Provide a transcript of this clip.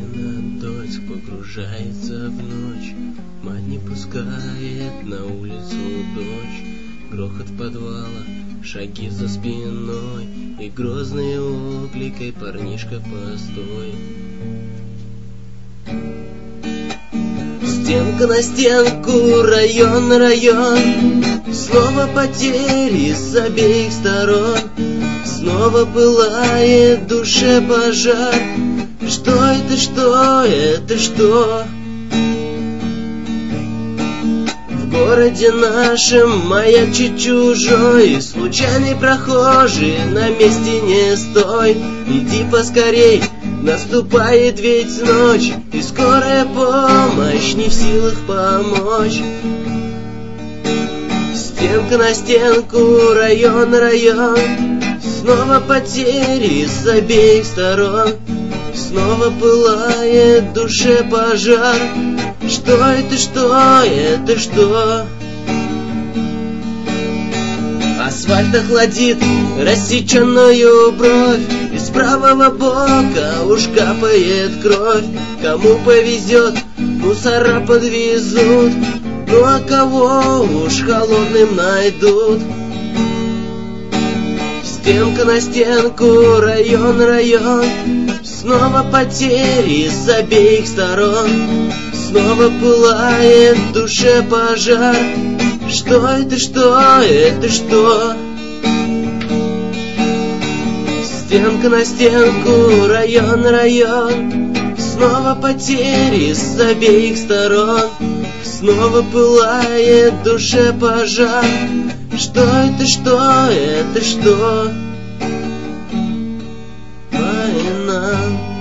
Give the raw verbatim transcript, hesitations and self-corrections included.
Мамина дочь погружается в ночь, мать не пускает на улицу дочь. Грохот подвала, шаги за спиной и грозные окликой: парнишка, постой. Стенка на стенку, район на район, снова потери с обеих сторон. Снова пылает в душе пожар. Что это, что это, что? В городе нашем маячит чужой, случайный прохожий, на месте не стой. Иди поскорей, наступает ведь ночь, и скорая помощь не в силах помочь. Стенка на стенку, район на район, снова потери с обеих сторон. Снова пылает в душе пожар. Что это, что это, что? Асфальт охладит рассеченную бровь, из правого бока уж капает кровь. Кому повезет, мусора подвезут, ну а кого уж холодным найдут. Стенка на стенку, район на район, снова потери с обеих сторон. Снова пылает в душе пожар. Что это, что это, что? Стенка на стенку, район на район, снова потери с обеих сторон. Снова пылает в душе пожар. Что это, что это, что? Война.